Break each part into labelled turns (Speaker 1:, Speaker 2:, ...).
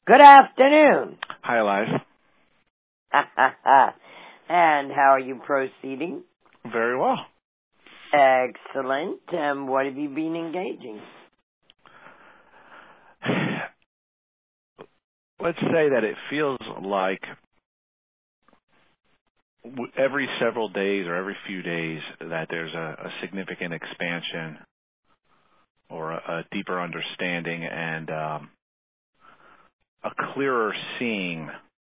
Speaker 1: Good afternoon.
Speaker 2: Hi, Elias.
Speaker 1: And how are you proceeding?
Speaker 2: Very well.
Speaker 1: Excellent. What have you been engaging?
Speaker 2: Let's say that it feels like every several days or every few days that there's a significant expansion or a deeper understanding and a clearer seeing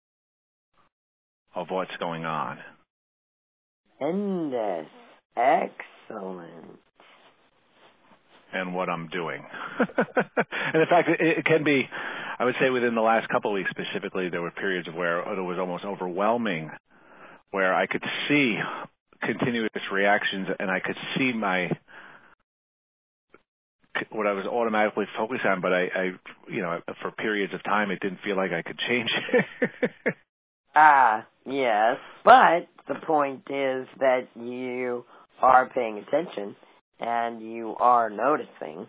Speaker 2: of what's going on.
Speaker 1: Tremendous. Excellent.
Speaker 2: And what I'm doing. And in fact, it can be, I would say within the last couple of weeks specifically, there were periods where it was almost overwhelming, where I could see continuous reactions and I could see what I was automatically focused on, but I for periods of time, it didn't feel like I could change it.
Speaker 1: Yes. But the point is that you are paying attention and you are noticing.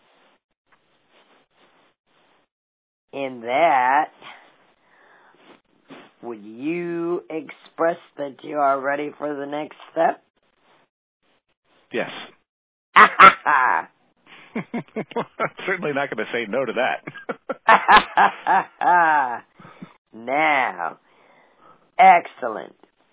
Speaker 1: In that, would you express that you are ready for the next step?
Speaker 2: Yes. I'm certainly not going to say no to that.
Speaker 1: Now, excellent.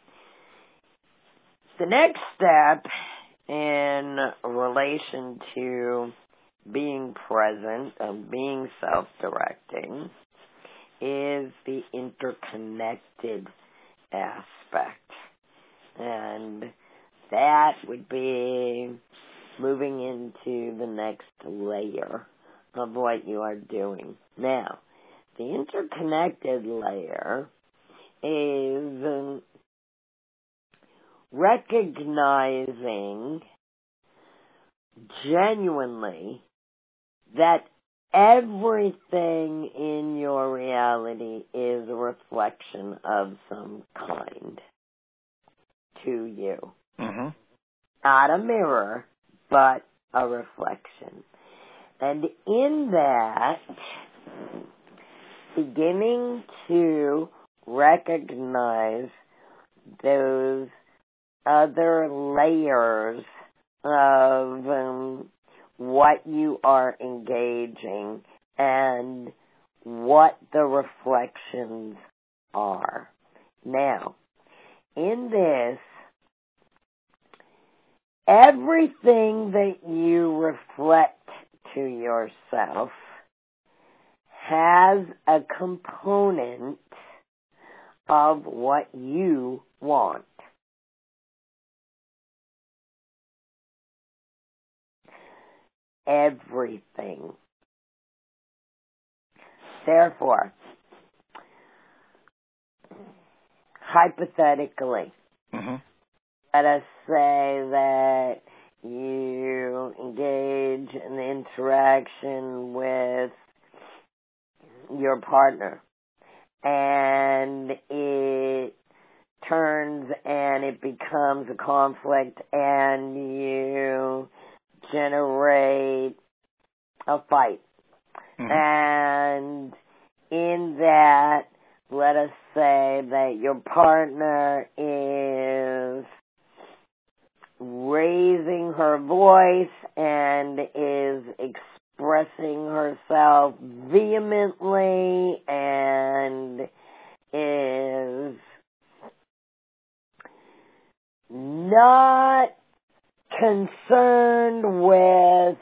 Speaker 1: The next step in relation to being present and being self-directing is the interconnected aspect. And that would be moving into the next layer of what you are doing. Now, the interconnected layer is recognizing genuinely that everything in your reality is a reflection of some kind to you.
Speaker 2: Mm-hmm.
Speaker 1: Not a mirror, but a reflection. And in that, beginning to recognize those other layers of what you are engaging and what the reflections are. Now, in this, everything that you reflect to yourself has a component of what you want. Everything. Therefore, hypothetically, let us say that you engage in the interaction with your partner and it turns and it becomes a conflict and you generate a fight. Mm-hmm. And in that, let us say that your partner is raising her voice and is expressing herself vehemently and is not concerned with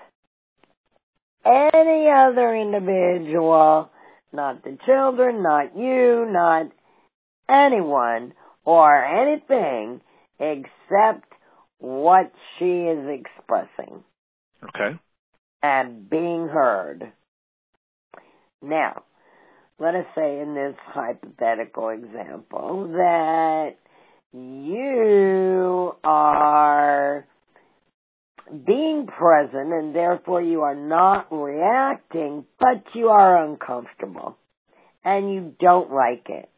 Speaker 1: any other individual, not the children, not you, not anyone or anything except what she is expressing.
Speaker 2: Okay.
Speaker 1: And being heard. Now, let us say in this hypothetical example that you are being present and therefore you are not reacting, but you are uncomfortable and you don't like it.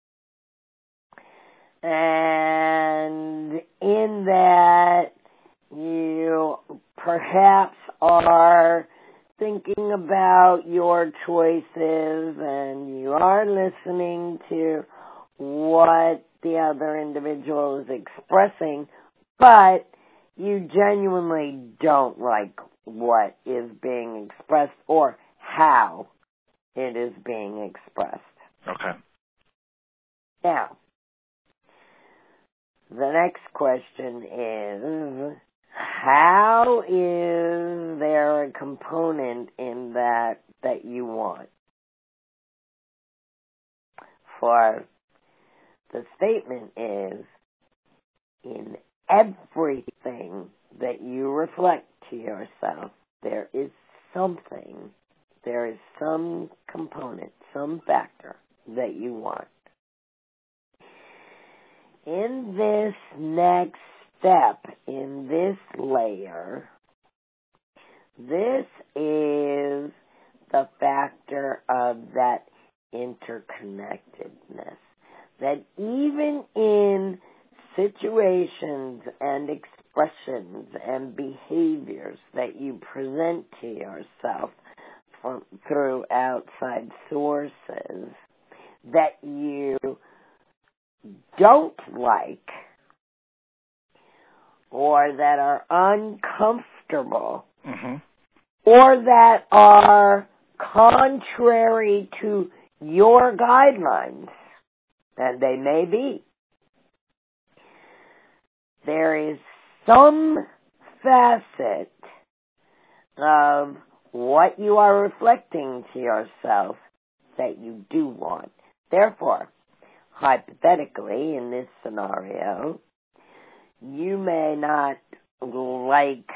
Speaker 1: And in that, you perhaps are thinking about your choices and you are listening to what the other individual is expressing, but you genuinely don't like what is being expressed or how it is being expressed.
Speaker 2: Okay.
Speaker 1: Now, the next question is, how is there a component in that you want? For the statement is, in everything that you reflect to yourself, there is something, there is some component, some factor that you want. In this next step, in this layer, this is the factor of that interconnectedness. That even in situations and expressions and behaviors that you present to yourself through outside sources that you don't like or that are uncomfortable or that are contrary to your guidelines, and they may be, there is some facet of what you are reflecting to yourself that you do want. Therefore, hypothetically, in this scenario, you may not like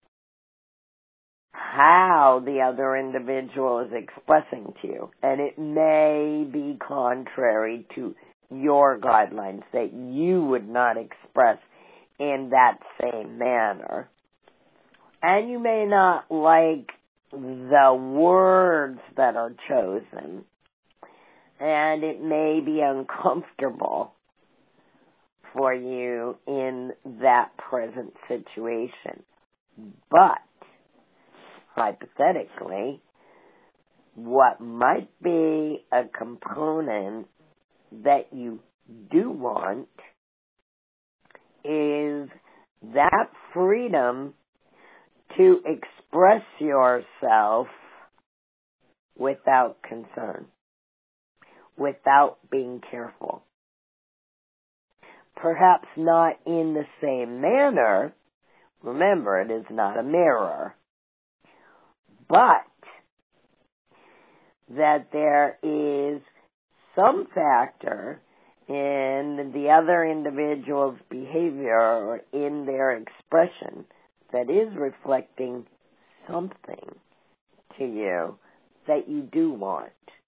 Speaker 1: how the other individual is expressing to you, and it may be contrary to your guidelines that you would not express in that same manner. And you may not like the words that are chosen, and it may be uncomfortable for you in that present situation. But, hypothetically, what might be a component that you do want is that freedom to express yourself without concern, without being careful. Perhaps not in the same manner. Remember, it is not a mirror. But that there is some factor in the other individual's behavior or in their expression that is reflecting something to you that you do want.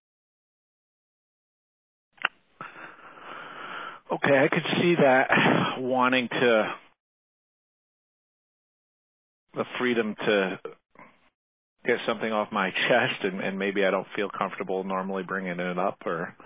Speaker 2: Okay, I could see that, wanting the freedom to get something off my chest, and maybe I don't feel comfortable normally bringing it up. Or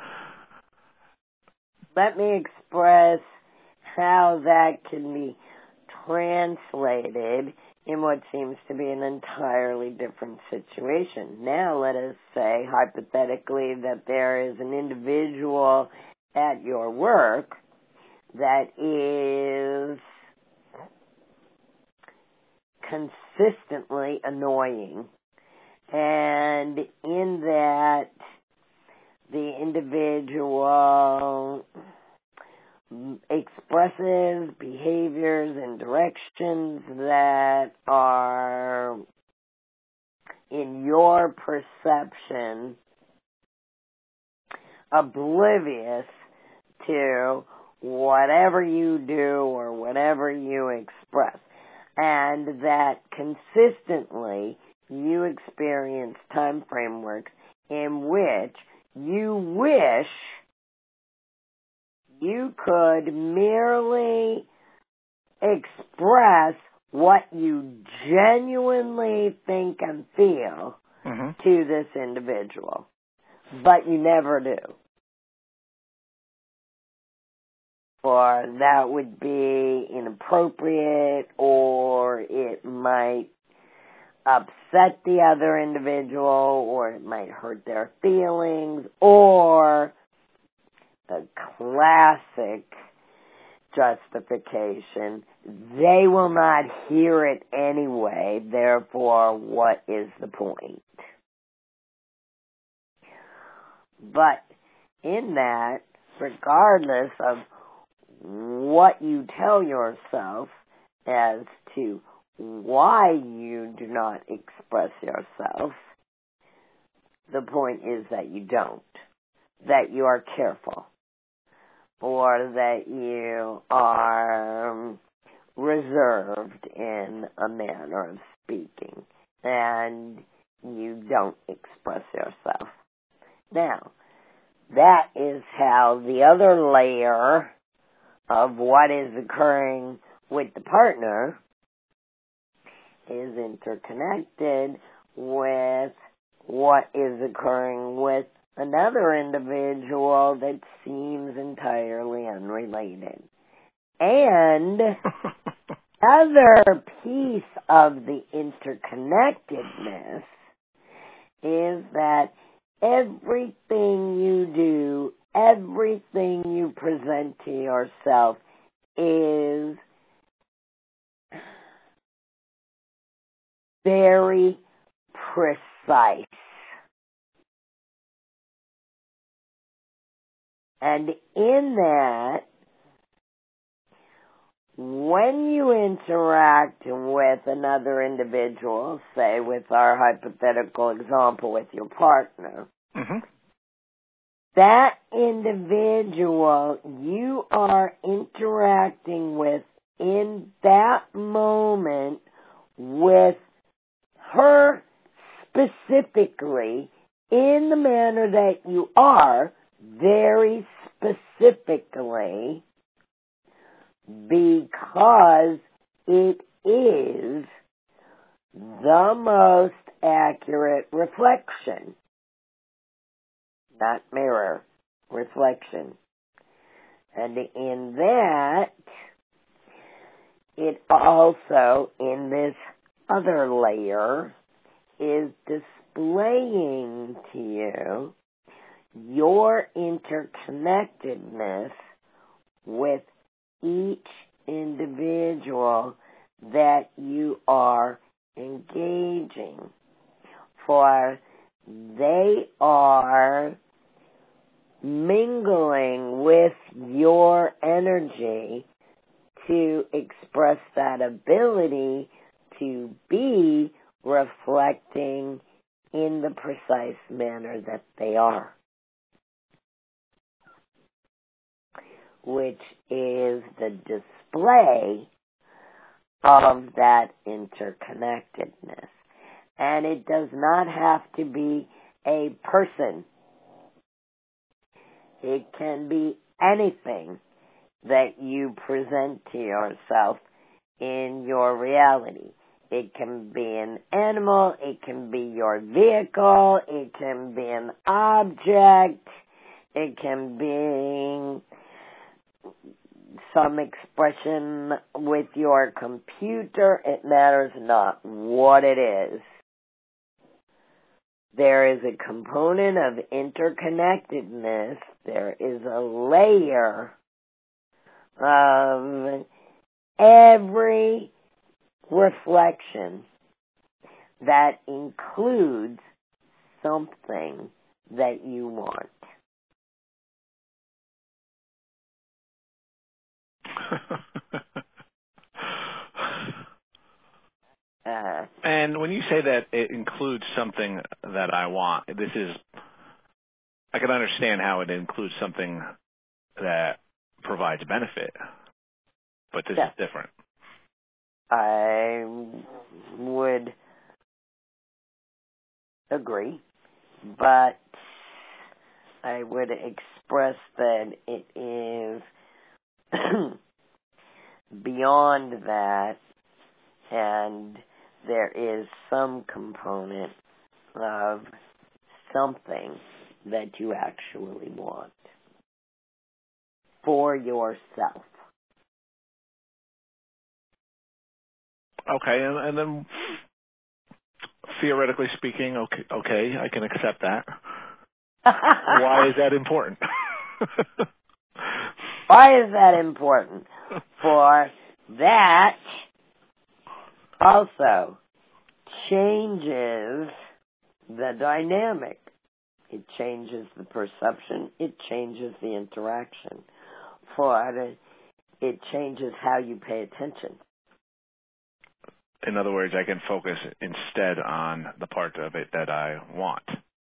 Speaker 1: let me express how that can be translated in what seems to be an entirely different situation. Now let us say, hypothetically, that there is an individual at your work that is consistently annoying, and in that the individual expresses behaviors and directions that are, in your perception, oblivious to whatever you do or whatever you express, and that consistently you experience time frameworks in which you wish you could merely express what you genuinely think and feel to this individual, but you never do. Or that would be inappropriate, or it might upset the other individual, or it might hurt their feelings, or the classic justification, they will not hear it anyway, therefore what is the point? But in that, regardless of what you tell yourself as to why you do not express yourself, the point is that you don't, that you are careful, or that you are reserved in a manner of speaking, and you don't express yourself. Now, that is how the other layer of what is occurring with the partner is interconnected with what is occurring with another individual that seems entirely unrelated. And other piece of the interconnectedness is that everything you do, everything you present to yourself is very precise. And in that, when you interact with another individual, say with our hypothetical example with your partner, that individual you are interacting with in that moment with her specifically in the manner that you are, very specifically, because it is the most accurate reflection, not mirror, reflection. And in that, it also, in this other layer, is displaying to you your interconnectedness with each individual that you are engaging. For they are mingling with your energy to express that ability to be reflecting in the precise manner that they are, which is the display of that interconnectedness. And it does not have to be a person. It can be anything that you present to yourself in your reality. It can be an animal, it can be your vehicle, it can be an object, it can be some expression with your computer. It matters not what it is. There is a component of interconnectedness. There is a layer of every reflection that includes something that you want.
Speaker 2: And when you say that it includes something that I want, I can understand how it includes something that provides benefit, but this is different.
Speaker 1: I would agree, but I would express that it is beyond that, and there is some component of something that you actually want for yourself.
Speaker 2: Okay, and then theoretically speaking, okay, I can accept that. Why is that important?
Speaker 1: Why is that important? For that also changes the dynamic. It changes the perception. It changes the interaction. It changes how you pay attention.
Speaker 2: In other words, I can focus instead on the part of it that I want.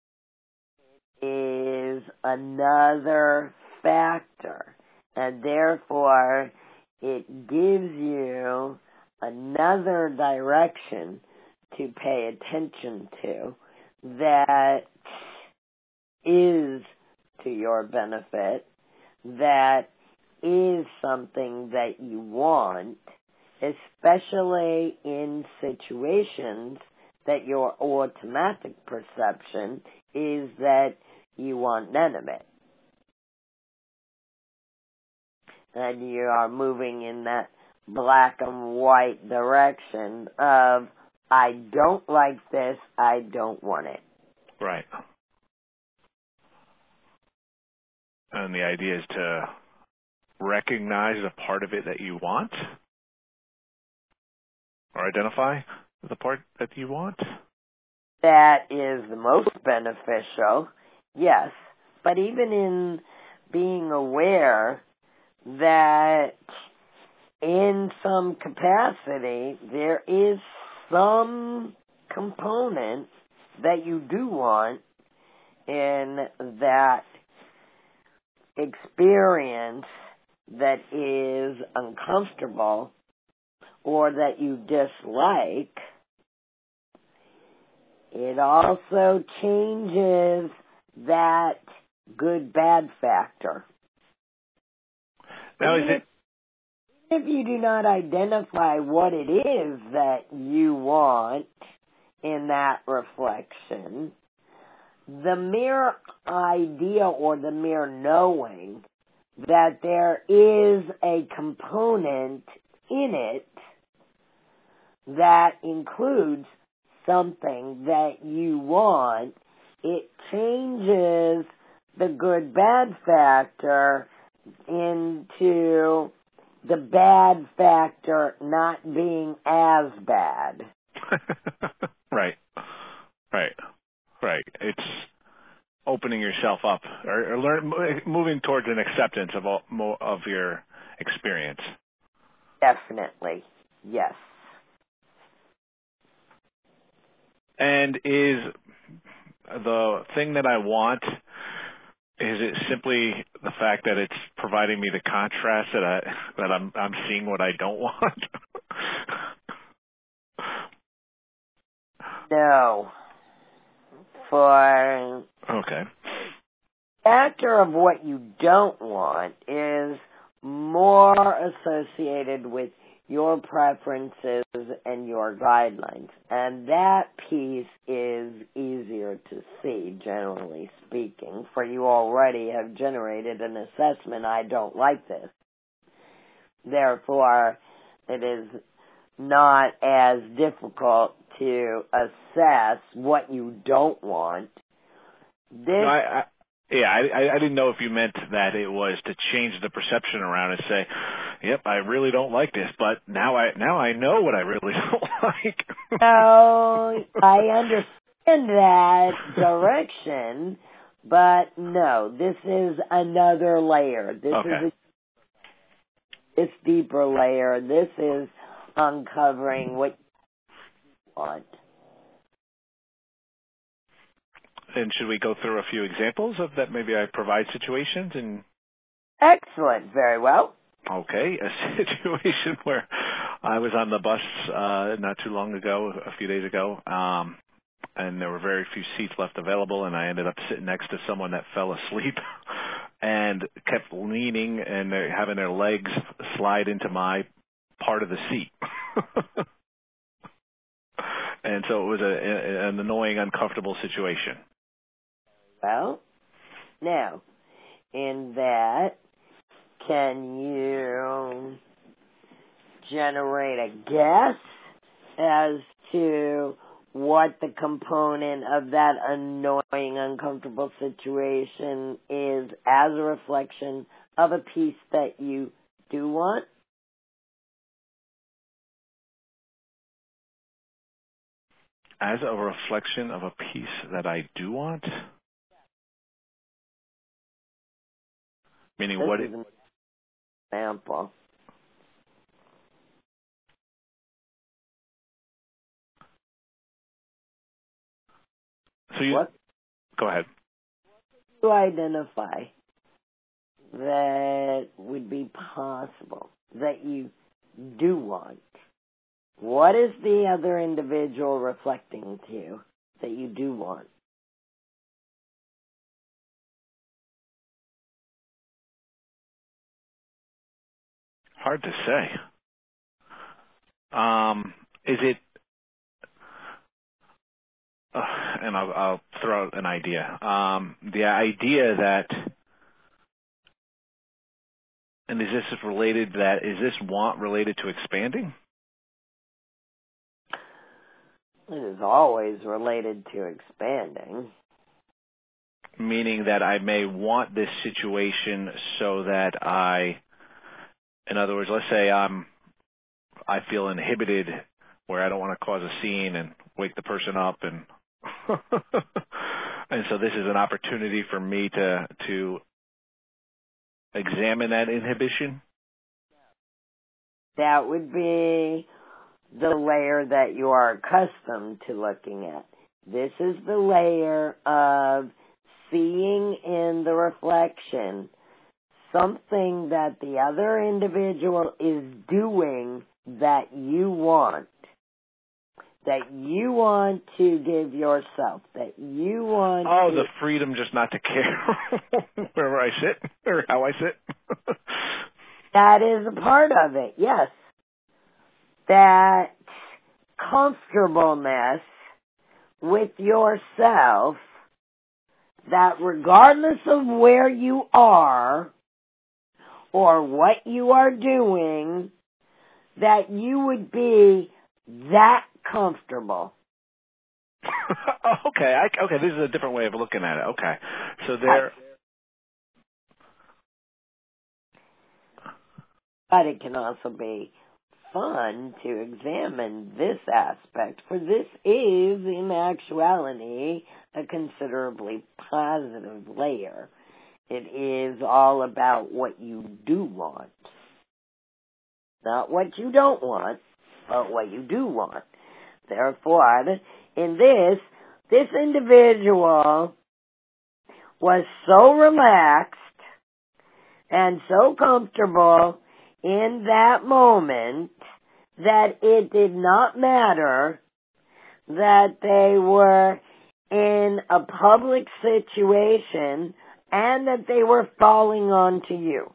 Speaker 1: Is another factor, and therefore it gives you another direction to pay attention to that is to your benefit, that is something that you want, especially in situations that your automatic perception is that you want none of it. And you are moving in that black and white direction of, I don't like this, I don't want it.
Speaker 2: Right. And the idea is to recognize the part of it that you want, or identify the part that you want.
Speaker 1: That is the most beneficial, yes. But even in being aware that in some capacity there is some component that you do want in that experience that is uncomfortable or that you dislike, it also changes that good-bad factor.
Speaker 2: Now, is it...
Speaker 1: If you do not identify what it is that you want in that reflection, the mere idea or the mere knowing that there is a component in it that includes something that you want, it changes the good-bad factor into the bad factor not being as bad.
Speaker 2: Right. It's opening yourself up, or moving towards an acceptance of your experience.
Speaker 1: Definitely, yes.
Speaker 2: And is the thing that I want, is it simply the fact that it's providing me the contrast that I'm seeing what I don't want?
Speaker 1: No. For
Speaker 2: okay.
Speaker 1: Factor of what you don't want is more associated with your preferences and your guidelines. And that piece is easier to see, generally speaking, for you already have generated an assessment, I don't like this. Therefore, it is not as difficult to assess what you don't want.
Speaker 2: I didn't know if you meant that it was to change the perception around and say, yep, I really don't like this, but now I know what I really don't like.
Speaker 1: No, I understand that direction, but no, this is another layer. This deeper layer. This is uncovering what you want.
Speaker 2: And should we go through a few examples of that? Maybe I provide situations and...
Speaker 1: Excellent. Very well.
Speaker 2: Okay. A situation where I was on the bus not too long ago, a few days ago, and there were very few seats left available, and I ended up sitting next to someone that fell asleep and kept leaning and having their legs slide into my part of the seat. And so it was an annoying, uncomfortable situation.
Speaker 1: Well, now, in that, can you generate a guess as to what the component of that annoying, uncomfortable situation is as a reflection of a piece that you do want?
Speaker 2: As a reflection of a piece that I do want? Meaning
Speaker 1: this
Speaker 2: what?
Speaker 1: Is an example.
Speaker 2: So you,
Speaker 1: what
Speaker 2: go ahead.
Speaker 1: do you identify that would be possible that you do want? What is the other individual reflecting to you that you do want?
Speaker 2: Hard to say. Is it, and I'll throw out an idea. The idea that, and is this want related to expanding?
Speaker 1: It is always related to expanding.
Speaker 2: Meaning that I may want this situation so that in other words, let's say I feel inhibited where I don't want to cause a scene and wake the person up and and so this is an opportunity for me to examine that inhibition?
Speaker 1: That would be the layer that you are accustomed to looking at. This is the layer of seeing in the reflection something that the other individual is doing that you want to give yourself, that you want
Speaker 2: the freedom just not to care wherever I sit or how I sit.
Speaker 1: That is a part of it, yes. That comfortableness with yourself, that regardless of where you are or what you are doing, that you would be that comfortable.
Speaker 2: Okay, this is a different way of looking at it. Okay. So there...
Speaker 1: But it can also be fun to examine this aspect, for this is, in actuality, a considerably positive layer. It is all about what you do want. Not what you don't want, but what you do want. Therefore, in this individual was so relaxed and so comfortable in that moment that it did not matter that they were in a public situation and that they were falling onto you.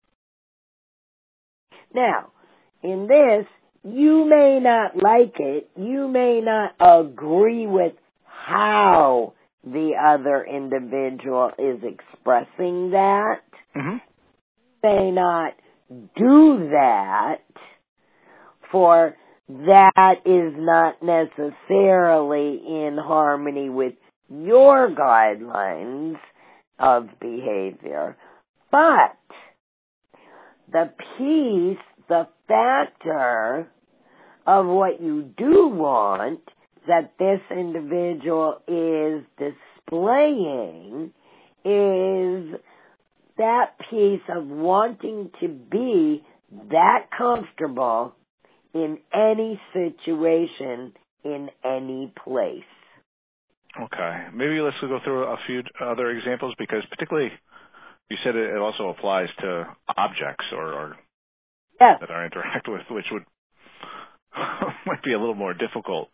Speaker 1: Now, in this, you may not like it, you may not agree with how the other individual is expressing that, may not do that, for that is not necessarily in harmony with your guidelines of behavior. But the piece, the factor of what you do want that this individual is displaying is that piece of wanting to be that comfortable in any situation, in any place.
Speaker 2: Okay. Maybe let's go through a few other examples, because particularly you said it also applies to objects or
Speaker 1: yes,
Speaker 2: that I interact with, which would might be a little more difficult.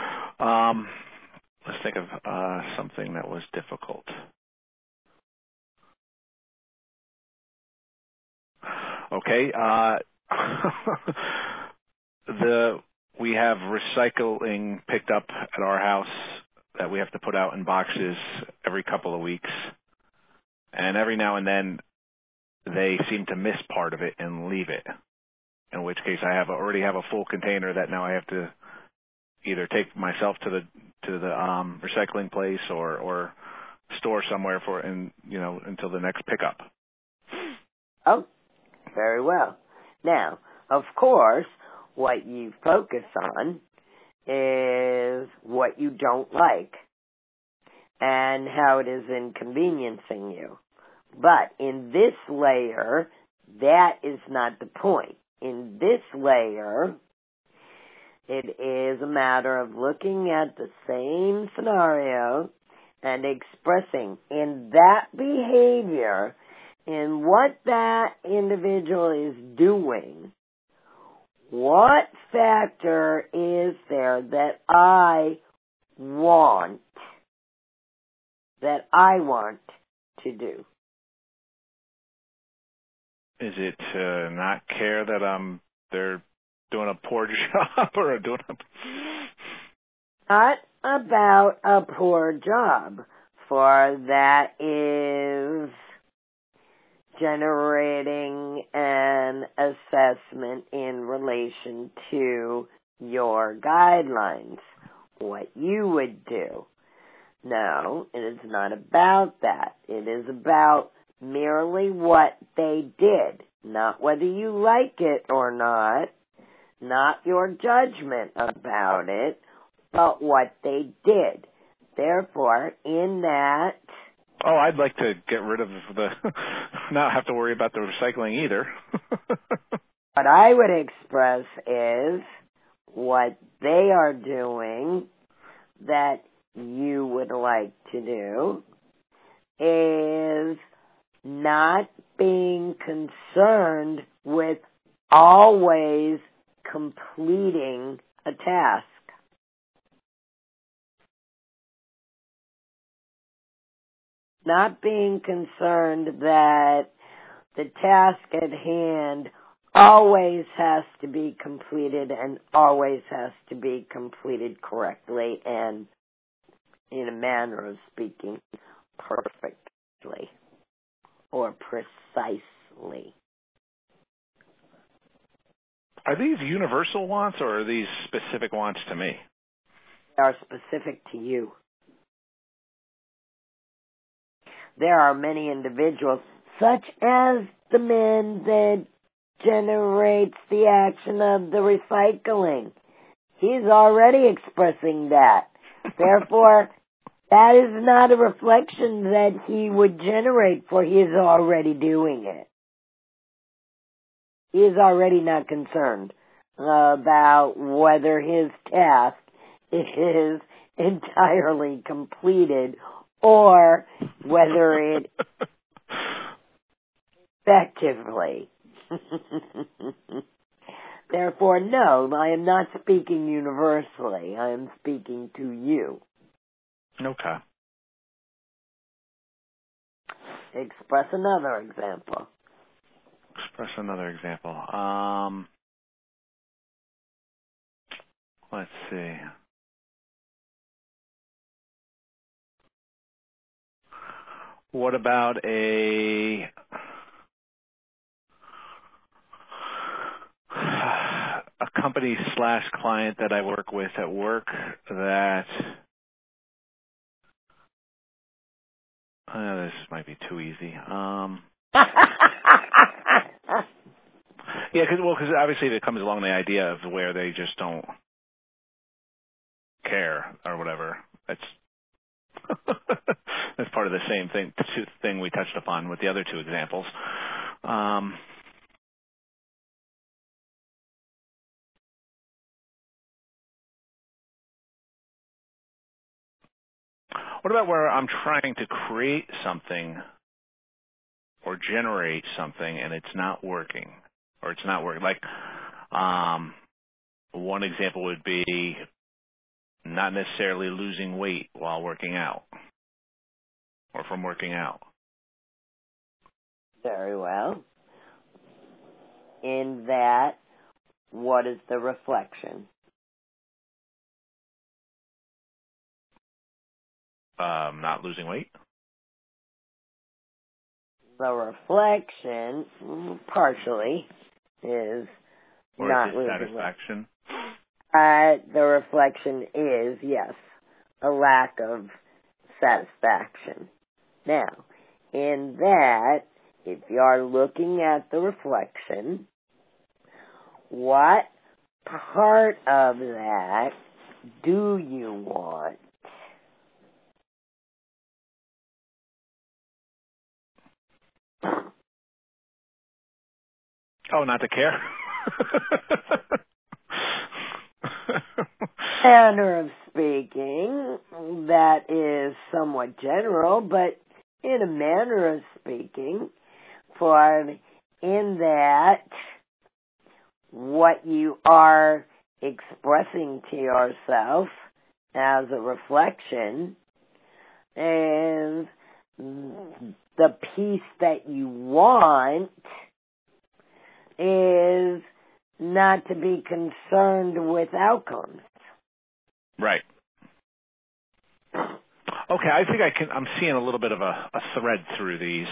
Speaker 2: Let's think of something that was difficult. Okay. We have recycling picked up at our house that we have to put out in boxes every couple of weeks. And every now and then they seem to miss part of it and leave it. In which case I already have a full container that now I have to either take myself to the recycling place or store somewhere until the next pickup.
Speaker 1: Oh, very well. Now, of course, what you focus on is what you don't like and how it is inconveniencing you. But in this layer, that is not the point. In this layer, it is a matter of looking at the same scenario and expressing in that behavior, in what that individual is doing, what factor is there that I want to do?
Speaker 2: Is it to not care that they're doing a poor job or doing a...
Speaker 1: Not about a poor job, for that is generating an assessment in relation to your guidelines, what you would do. No, it is not about that. It is about merely what they did, not whether you like it or not your judgment about it, but what they did. Therefore, in that...
Speaker 2: Oh, I'd like to get rid of not have to worry about the recycling either.
Speaker 1: What I would express is what they are doing that you would like to do is not being concerned with always completing a task. Not being concerned that the task at hand always has to be completed and always has to be completed correctly and, in a manner of speaking, perfectly or precisely.
Speaker 2: Are these universal wants or are these specific wants to me?
Speaker 1: They are specific to you. There are many individuals, such as the man that generates the action of the recycling. He's already expressing that. Therefore, that is not a reflection that he would generate, for he is already doing it. He is already not concerned about whether his task is entirely completed or whether it effectively. Therefore, no, I am not speaking universally. I am speaking to you.
Speaker 2: Okay.
Speaker 1: Express another example.
Speaker 2: Let's see. What about a company / client that I work with at work that this might be too easy. Yeah, because obviously it comes along the idea of where they just don't care or whatever. That's that's part of the same thing we touched upon with the other two examples. What about where I'm trying to create something or generate something and it's not working, or it's not working? Like, one example would be not necessarily losing weight while working out or from working out.
Speaker 1: Very well. In that, what is the reflection?
Speaker 2: Not losing weight.
Speaker 1: The reflection, partially, is
Speaker 2: or
Speaker 1: not
Speaker 2: is it
Speaker 1: losing
Speaker 2: satisfaction?
Speaker 1: the reflection is, yes, a lack of satisfaction. Now, in that, if you're looking at the reflection, what part of that do you want?
Speaker 2: Oh, not to care?
Speaker 1: Manner of speaking, that is somewhat general, but in a manner of speaking, for in that what you are expressing to yourself as a reflection is the piece that you want is not to be concerned with outcomes.
Speaker 2: Right. Okay, I think I'm seeing a little bit of a thread through these,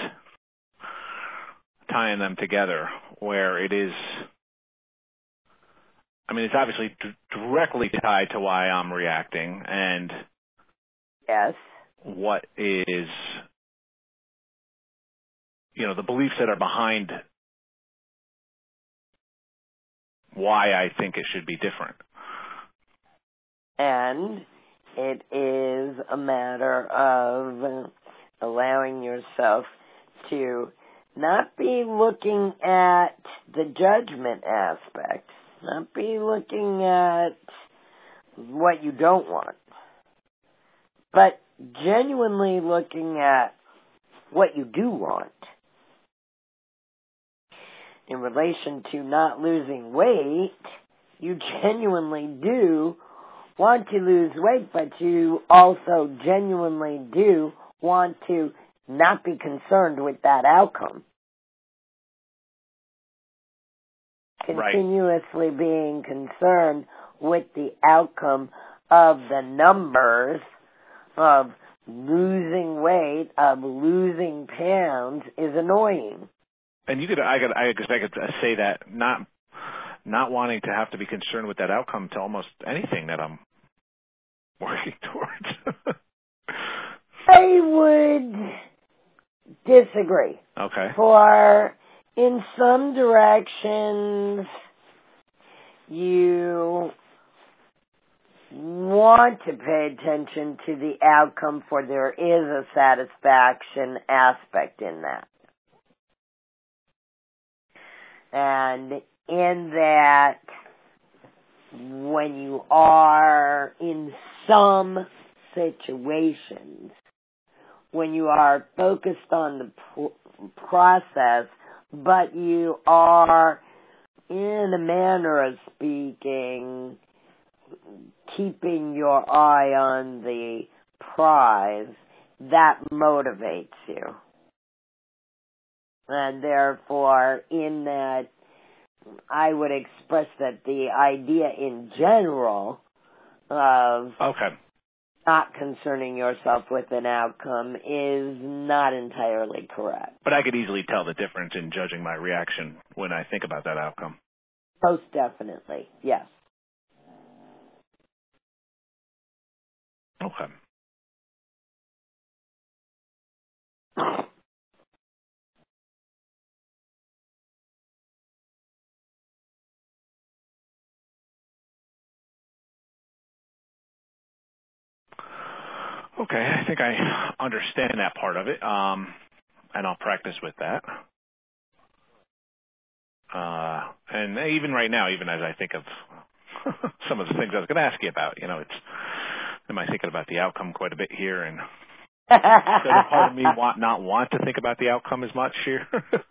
Speaker 2: tying them together, where it is, I mean, it's obviously directly tied to why I'm reacting and
Speaker 1: yes,
Speaker 2: what is, the beliefs that are behind why I think it should be different.
Speaker 1: And it is a matter of allowing yourself to not be looking at the judgment aspect, not be looking at what you don't want, but genuinely looking at what you do want. In relation to not losing weight, you genuinely do want to lose weight, but you also genuinely do want to not be concerned with that outcome.
Speaker 2: Right.
Speaker 1: Continuously being concerned with the outcome of the numbers of losing weight, of losing pounds is annoying.
Speaker 2: And I could say that not wanting to have to be concerned with that outcome to almost anything that I'm working towards.
Speaker 1: I would disagree.
Speaker 2: Okay.
Speaker 1: For in some directions, you want to pay attention to the outcome, for there is a satisfaction aspect in that. And in that, when you are in some situations, when you are focused on the process, but you are, in a manner of speaking, keeping your eye on the prize, that motivates you. And therefore, in that, I would express that the idea in general of not concerning yourself with an outcome is not entirely correct.
Speaker 2: But I could easily tell the difference in judging my reaction when I think about that outcome.
Speaker 1: Most definitely, yes.
Speaker 2: Okay. Okay, I think I understand that part of it, and I'll practice with that. And even right now, even as I think of some of the things I was going to ask you about, am I thinking about the outcome quite a bit here? And does a part of me not want to think about the outcome as much here?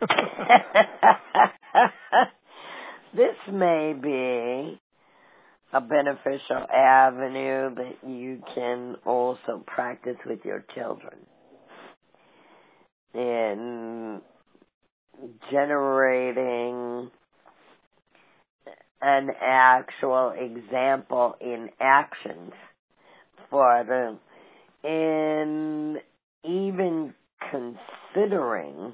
Speaker 1: This may be a beneficial avenue that you can also practice with your children in generating an actual example in actions for them, in even considering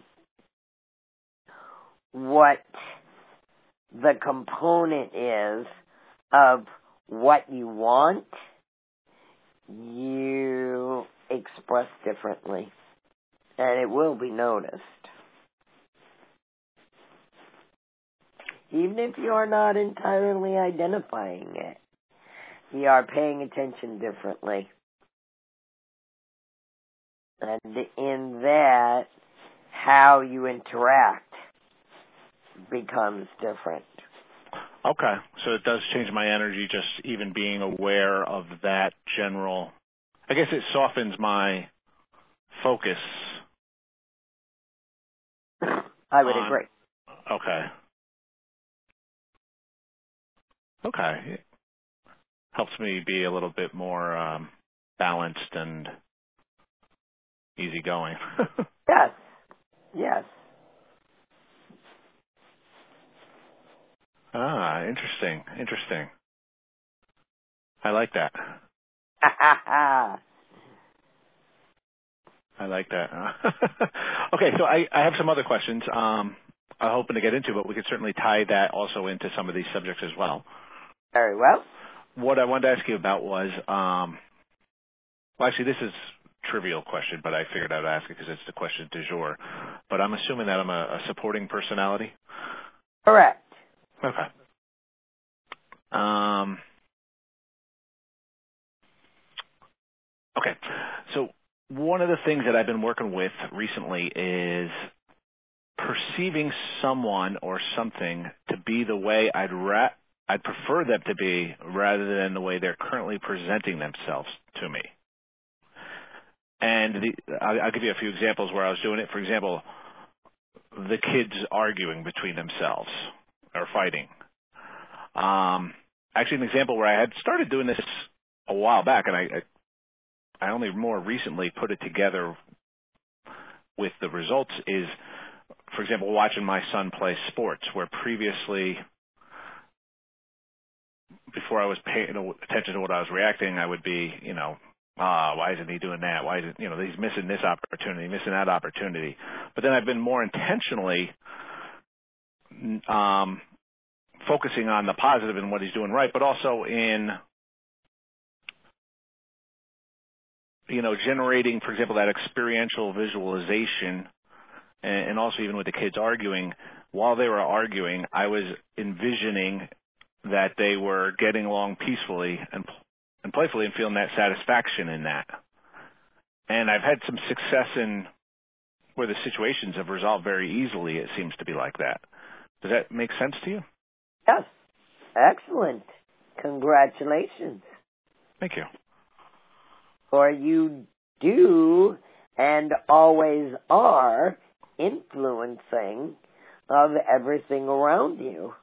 Speaker 1: what the component is of what you want, you express differently, and it will be noticed. Even if you are not entirely identifying it, you are paying attention differently. And in that, how you interact becomes different.
Speaker 2: Okay, so it does change my energy, just even being aware of that general. I guess it softens my focus.
Speaker 1: I would agree.
Speaker 2: Okay. Okay. It helps me be a little bit more balanced and easygoing.
Speaker 1: Yes. Yes.
Speaker 2: Interesting. Interesting. I like that. I like that. Okay, so I have some other questions I'm hoping to get into, but we could certainly tie that also into some of these subjects as well.
Speaker 1: Very well.
Speaker 2: What I wanted to ask you about was, well, actually, this is a trivial question, but I figured I'd ask it because it's the question du jour. But I'm assuming that I'm a supporting personality?
Speaker 1: Correct.
Speaker 2: Okay. Okay. So one of the things that I've been working with recently is perceiving someone or something to be the way I'd prefer them to be rather than the way they're currently presenting themselves to me. And I'll give you a few examples where I was doing it. For example, the kids arguing between themselves or fighting. Actually, an example where I had started doing this a while back, and I only more recently put it together with the results is, for example, watching my son play sports, where previously, before I was paying attention to what I was reacting, I would be, why isn't he doing that? Why isn't, he's missing this opportunity, missing that opportunity. But then I've been more intentionally focusing on the positive and what he's doing right, but also in, generating, for example, that experiential visualization, and also even with the kids arguing, while they were arguing, I was envisioning that they were getting along peacefully and playfully and feeling that satisfaction in that. And I've had some success in where the situations have resolved very easily, it seems to be like that. Does that make sense to you?
Speaker 1: Yes. Excellent. Congratulations.
Speaker 2: Thank you.
Speaker 1: For you do and always are influencing of everything around you.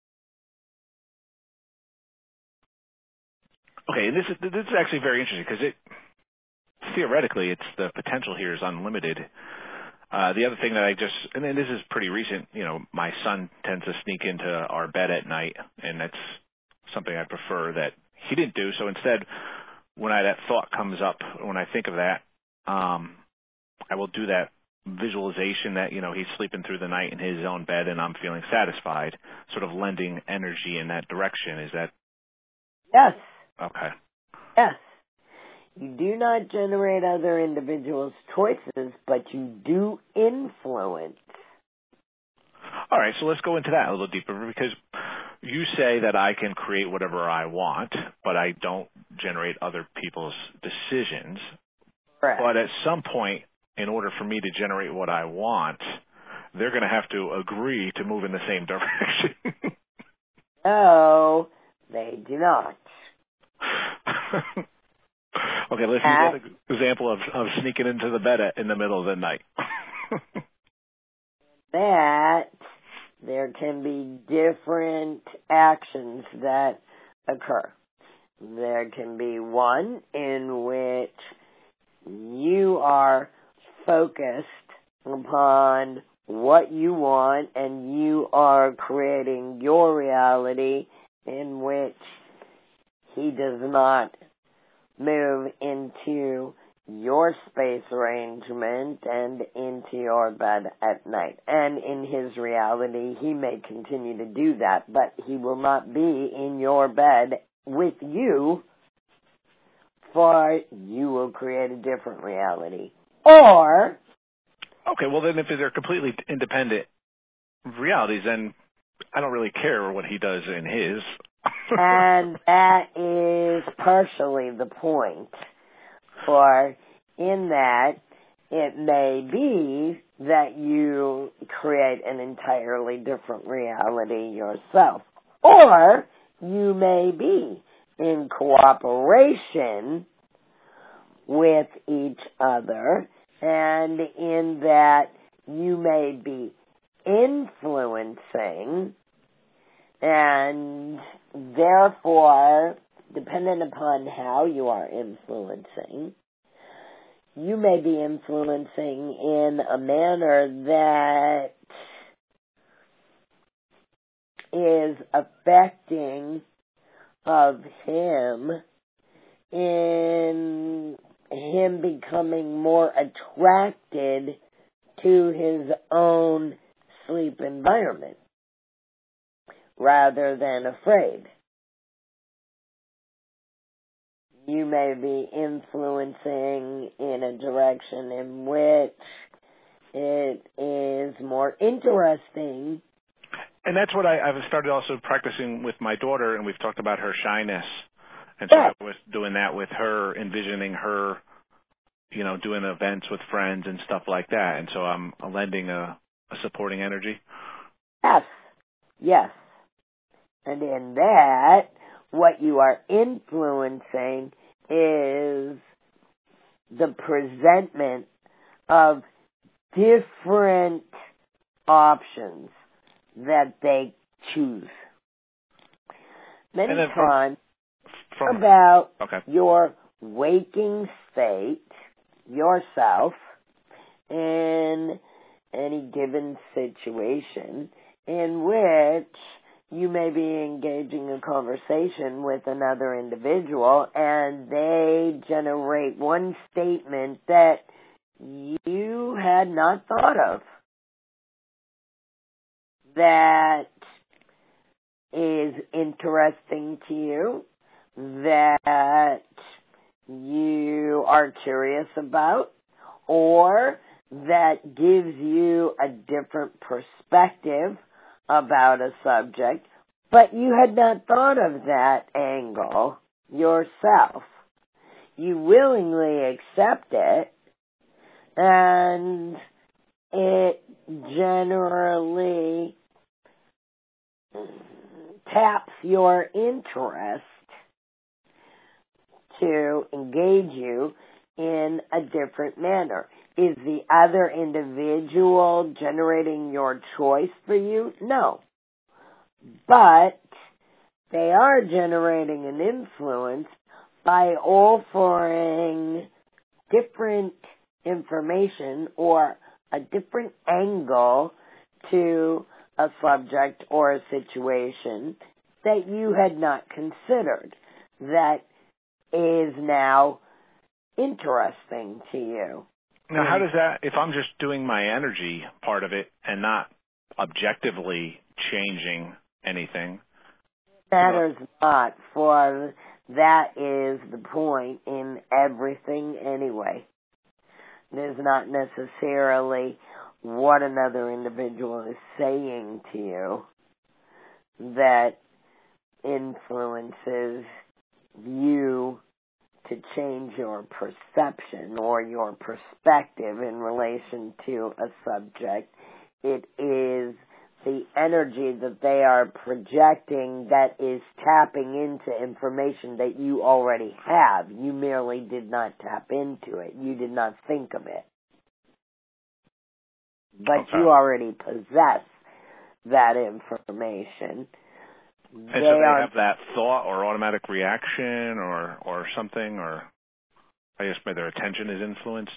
Speaker 2: Okay, and this is actually very interesting because theoretically the potential here is unlimited. The other thing that and then this is pretty recent, my son tends to sneak into our bed at night, and that's something I prefer that he didn't do. So instead, when that thought comes up, when I think of that, I will do that visualization that, he's sleeping through the night in his own bed and I'm feeling satisfied, sort of lending energy in that direction. Is that?
Speaker 1: Yes.
Speaker 2: Okay.
Speaker 1: Yes. You do not generate other individuals' choices, but you do influence.
Speaker 2: All right, so let's go into that a little deeper, because you say that I can create whatever I want, but I don't generate other people's decisions.
Speaker 1: Correct.
Speaker 2: But at some point, in order for me to generate what I want, they're going to have to agree to move in the same direction.
Speaker 1: No, they do not.
Speaker 2: Okay, let's use that example of sneaking into the bed in the middle of the night.
Speaker 1: That there can be different actions that occur. There can be one in which you are focused upon what you want and you are creating your reality, in which he does not move into your space arrangement and into your bed at night. And in his reality, he may continue to do that, but he will not be in your bed with you, for you will create a different reality. Or...
Speaker 2: Okay, well then if they're completely independent realities, then I don't really care what he does in his.
Speaker 1: And that is partially the point. For in that, it may be that you create an entirely different reality yourself. Or you may be in cooperation with each other, and in that you may be influencing, and therefore, dependent upon how you are influencing, you may be influencing in a manner that is affecting of him in him becoming more attracted to his own sleep environment rather than afraid. You may be influencing in a direction in which it is more interesting.
Speaker 2: And that's what I've started also practicing with my daughter, and we've talked about her shyness. And so I was doing that with her, envisioning her, doing events with friends and stuff like that. And so I'm lending a supporting energy.
Speaker 1: Yes. And in that, what you are influencing is the presentment of different options that they choose. Many times about your waking state, yourself, in any given situation in which you may be engaging a conversation with another individual and they generate one statement that you had not thought of, that is interesting to you, that you are curious about, or that gives you a different perspective about a subject, but you had not thought of that angle yourself. You willingly accept it, and it generally taps your interest to engage you in a different manner. Is the other individual generating your choice for you? No. But they are generating an influence by offering different information or a different angle to a subject or a situation that you had not considered, that is now interesting to you.
Speaker 2: Now, how does that, if I'm just doing my energy part of it and not objectively changing anything?
Speaker 1: Matters not, for that is the point in everything anyway. It is not necessarily what another individual is saying to you that influences you to change your perception or your perspective in relation to a subject. It is the energy that they are projecting that is tapping into information that you already have. You merely did not tap into it. You did not think of it. But you already possess that information.
Speaker 2: And so they have that thought or automatic reaction or something, or I guess maybe their attention is influenced?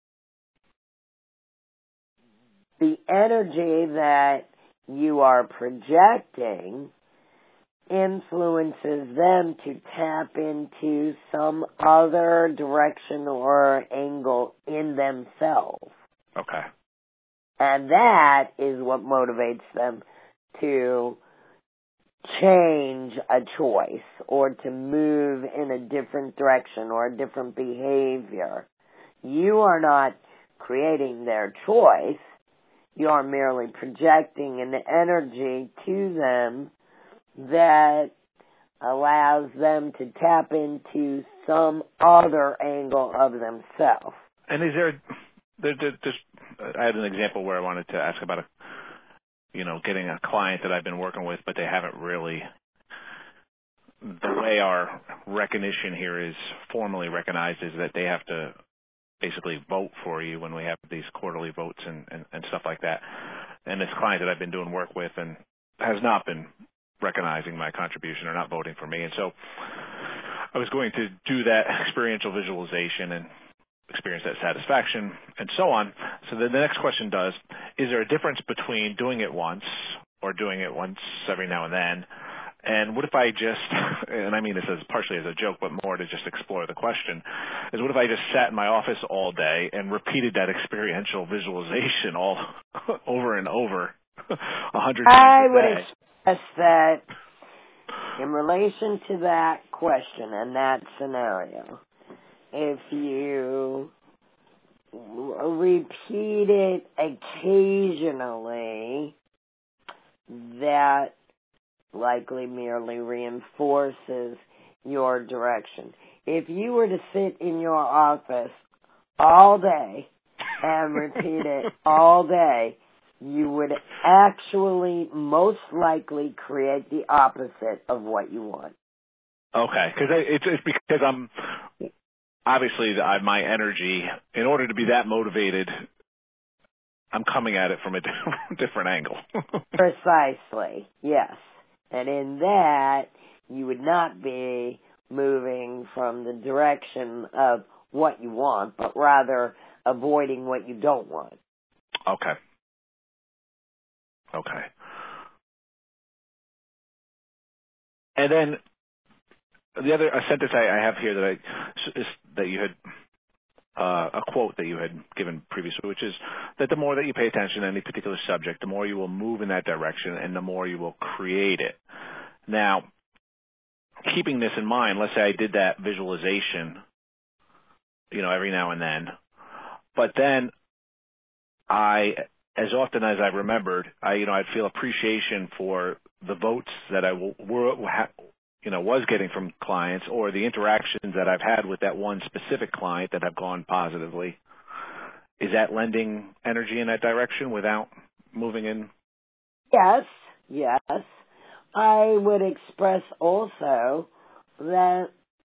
Speaker 1: The energy that you are projecting influences them to tap into some other direction or angle in themselves.
Speaker 2: Okay.
Speaker 1: And that is what motivates them to change a choice or to move in a different direction or a different behavior. You are not creating their choice. You are merely projecting an energy to them that allows them to tap into some other angle of themselves.
Speaker 2: And is there I had an example where I wanted to ask about getting a client that I've been working with, but they haven't really, the way our recognition here is formally recognized is that they have to basically vote for you when we have these quarterly votes and stuff like that. And this client that I've been doing work with and has not been recognizing my contribution or not voting for me. And so I was going to do that experiential visualization and experience that satisfaction and so on. So then the next question is there a difference between doing it once or doing it once every now and then? And what if I just, and I mean this as partially as a joke, but more to just explore the question, is what if I just sat in my office all day and repeated that experiential visualization all over and over 100 times a day?
Speaker 1: I would express that in relation to that question and that scenario, if you repeat it occasionally, that likely merely reinforces your direction. If you were to sit in your office all day and repeat it all day, you would actually most likely create the opposite of what you want.
Speaker 2: Okay, because it's because I'm obviously my energy, in order to be that motivated, I'm coming at it from a different angle.
Speaker 1: Precisely, yes. And in that, you would not be moving from the direction of what you want, but rather avoiding what you don't want.
Speaker 2: Okay. And then the other sentence I have here that you had a quote that you had given previously, which is that the more that you pay attention to any particular subject, the more you will move in that direction and the more you will create it. Now, keeping this in mind, let's say I did that visualization, every now and then, but then as often as I remembered, I'd feel appreciation for the votes that I was getting from clients or the interactions that I've had with that one specific client that have gone positively. Is that lending energy in that direction without moving in?
Speaker 1: Yes. I would express also that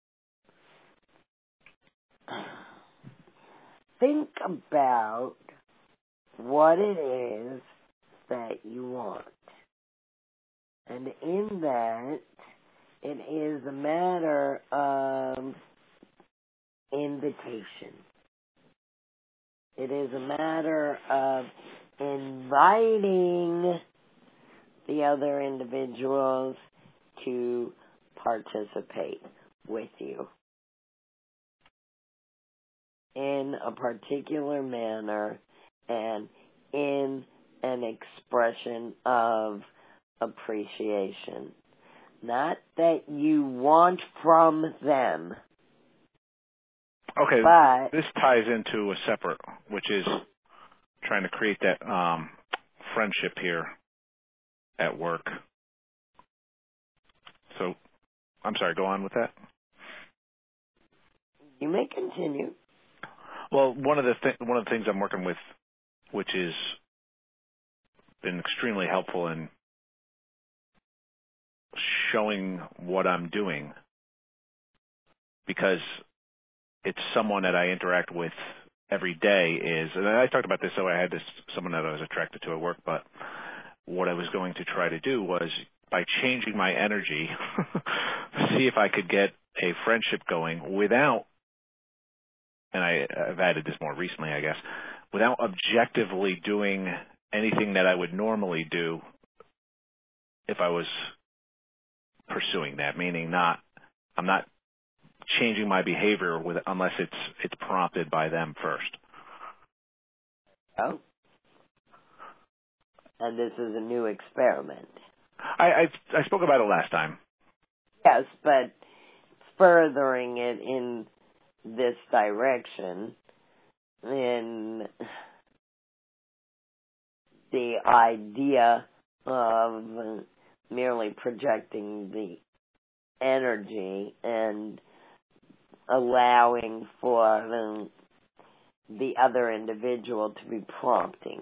Speaker 1: think about what it is that you want. And in that, it is a matter of invitation. It is a matter of inviting the other individuals to participate with you in a particular manner and in an expression of appreciation. Not that you want from them.
Speaker 2: Okay,
Speaker 1: but
Speaker 2: this ties into a separate, which is trying to create that friendship here at work. So, I'm sorry, go on with that.
Speaker 1: You may continue.
Speaker 2: Well, one of the things I'm working with, which has been extremely helpful in showing what I'm doing, because it's someone that I interact with every day and I talked about this, so I had someone that I was attracted to at work, but what I was going to try to do was, by changing my energy, see if I could get a friendship going without, and I've added this more recently, I guess, without objectively doing anything that I would normally do if I was pursuing that, meaning I'm not changing my behavior unless it's prompted by them first.
Speaker 1: Oh. And this is a new experiment.
Speaker 2: I spoke about it last time.
Speaker 1: Yes, but furthering it in this direction, in the idea of merely projecting the energy and allowing for the other individual to be prompting.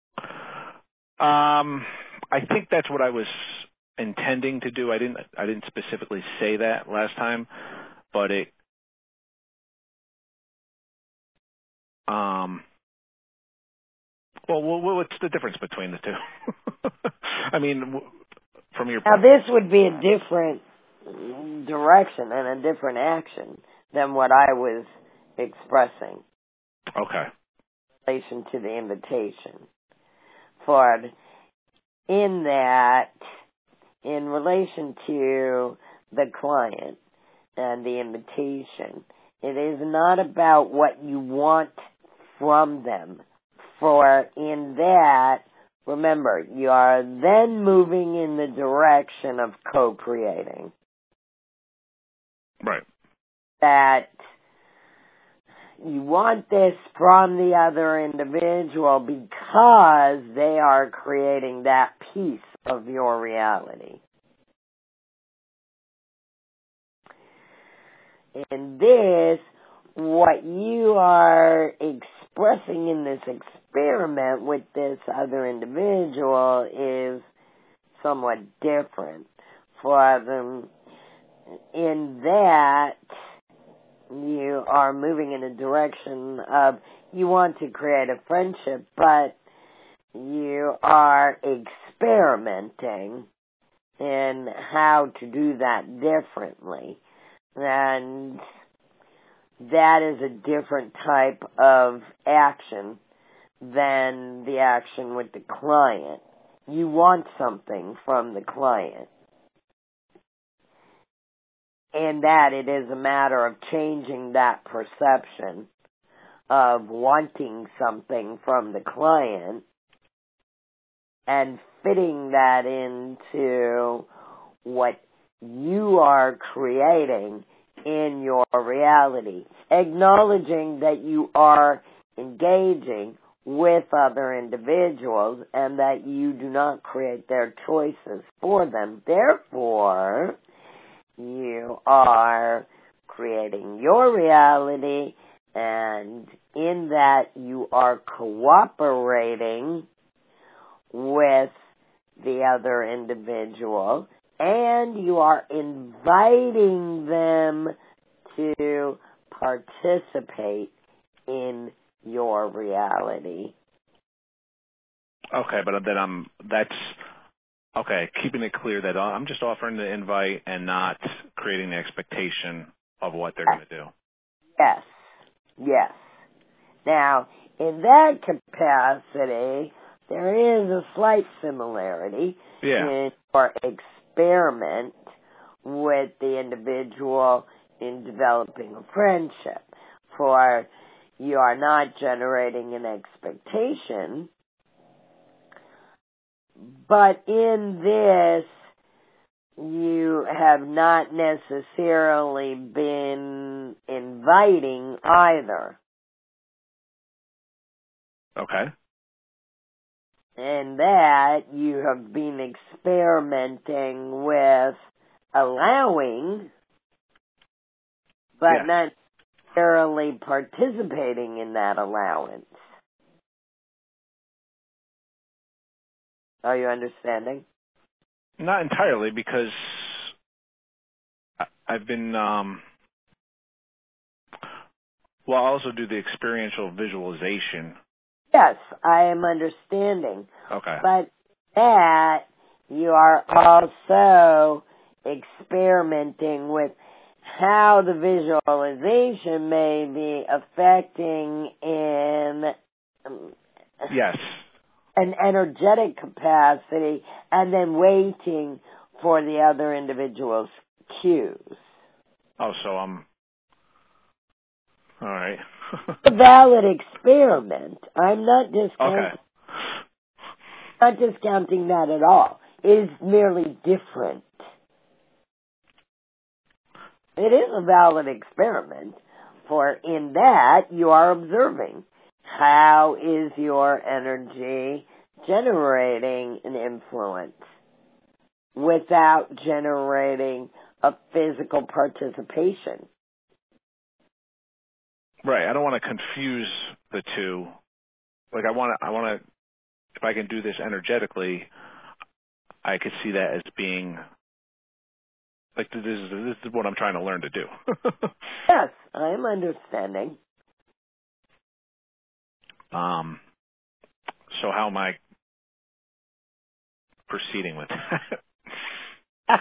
Speaker 2: I think that's what I was intending to do. I didn't specifically say that last time, but it well, what's the difference between the two? I mean, from your
Speaker 1: now, this would be a different direction and a different action than what I was expressing.
Speaker 2: Okay.
Speaker 1: In relation to the invitation. For in that, in relation to the client and the invitation, it is not about what you want from them. For in that, remember, you are then moving in the direction of co-creating.
Speaker 2: Right.
Speaker 1: That you want this from the other individual because they are creating that piece of your reality. And this, what you are expressing in this experiment with this other individual is somewhat different. For them, in that, you are moving in a direction of you want to create a friendship, but you are experimenting in how to do that differently. And that is a different type of action than the action with the client. You want something from the client. And that it is a matter of changing that perception of wanting something from the client and fitting that into what you are creating in your reality. Acknowledging that you are engaging with other individuals and that you do not create their choices for them. Therefore, you are creating your reality, and in that you are cooperating with the other individual, and you are inviting them to participate in your reality.
Speaker 2: Okay, but then that's okay, keeping it clear that I'm just offering the invite and not creating the expectation of what they're going to do.
Speaker 1: Yes. Yes. Now, in that capacity, there is a slight similarity in your experiment with the individual in developing a friendship. For you are not generating an expectation, but in this, you have not necessarily been inviting either.
Speaker 2: Okay.
Speaker 1: And that you have been experimenting with allowing, but not necessarily participating in that allowance. Are you understanding?
Speaker 2: Not entirely, because I've been, I also do the experiential visualization.
Speaker 1: Yes, I am understanding.
Speaker 2: Okay.
Speaker 1: But that you are also experimenting with how the visualization may be affecting in
Speaker 2: yes.
Speaker 1: an energetic capacity, and then waiting for the other individual's cues.
Speaker 2: Oh, so I'm all right.
Speaker 1: A valid experiment. I'm not discounting.
Speaker 2: Okay.
Speaker 1: Not discounting that at all. is merely different. It is a valid experiment, for in that you are observing how is your energy generating an influence without generating a physical participation.
Speaker 2: Right. I don't want to confuse the two. Like I want to, if I can do this energetically, I could see that as being like this is what I'm trying to learn to do.
Speaker 1: Yes, I'm understanding.
Speaker 2: So how am I proceeding with that?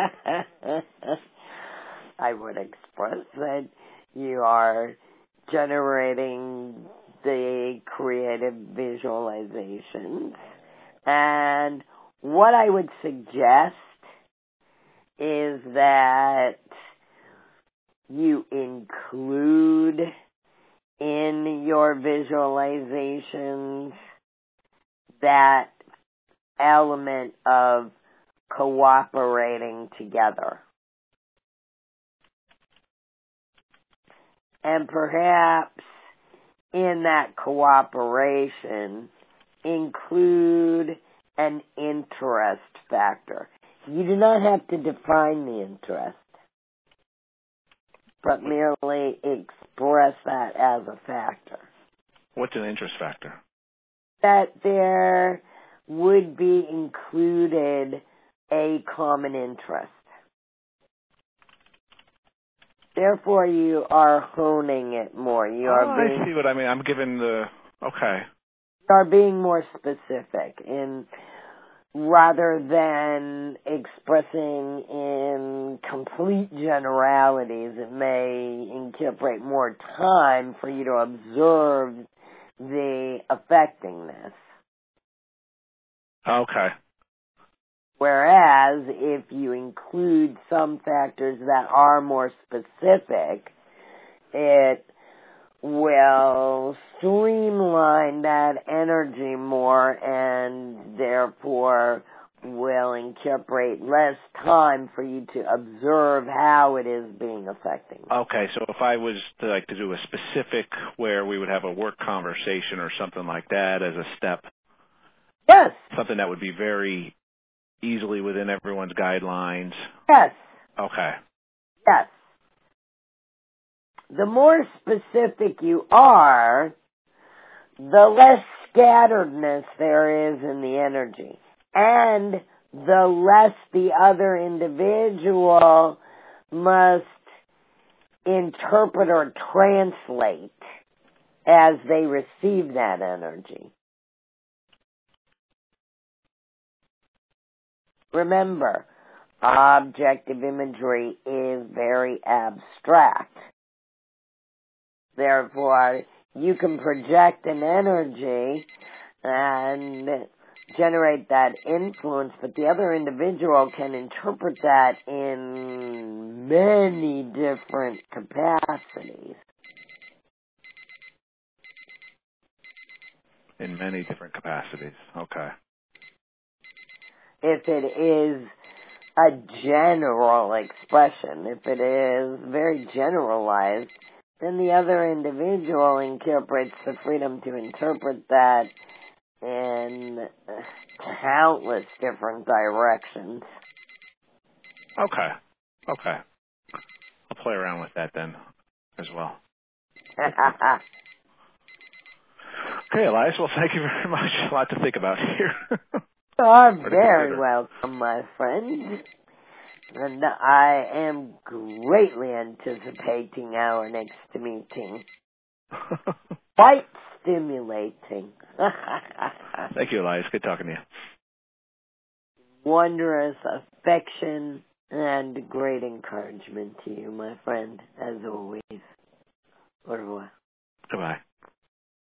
Speaker 1: I would express that you are generating the creative visualizations, and what I would suggest is that you include in your visualizations that element of cooperating together. And perhaps in that cooperation include an interest factor. You do not have to define the interest, but merely express that as a factor.
Speaker 2: What's an interest factor?
Speaker 1: That there would be included a common interest. Therefore, you are honing it more.
Speaker 2: I see what I mean. I'm giving the, okay.
Speaker 1: You are being more specific in rather than expressing in complete generalities. It may incorporate more time for you to observe the effectiveness.
Speaker 2: Okay.
Speaker 1: Whereas if you include some factors that are more specific, it will streamline that energy more and therefore will incorporate less time for you to observe how it is being affecting.
Speaker 2: Okay, so if I was to do a specific where we would have a work conversation or something like that as a step.
Speaker 1: Yes.
Speaker 2: Something that would be very easily within everyone's guidelines.
Speaker 1: Yes.
Speaker 2: Okay.
Speaker 1: Yes. The more specific you are, the less scatteredness there is in the energy. And the less the other individual must interpret or translate as they receive that energy. Remember, objective imagery is very abstract. Therefore, you can project an energy and generate that influence, but the other individual can interpret that in many different capacities.
Speaker 2: In many different capacities. Okay.
Speaker 1: If it is a general expression, if it is very generalized, then the other individual incorporates the freedom to interpret that in countless different directions.
Speaker 2: Okay. I'll play around with that then as well. Okay, Elias, well, thank you very much. A lot to think about here.
Speaker 1: You are very welcome, my friend. And I am greatly anticipating our next meeting. Quite stimulating.
Speaker 2: Thank you, Elias. Good talking to you.
Speaker 1: Wondrous affection and great encouragement to you, my friend, as always. Au revoir.
Speaker 2: Goodbye.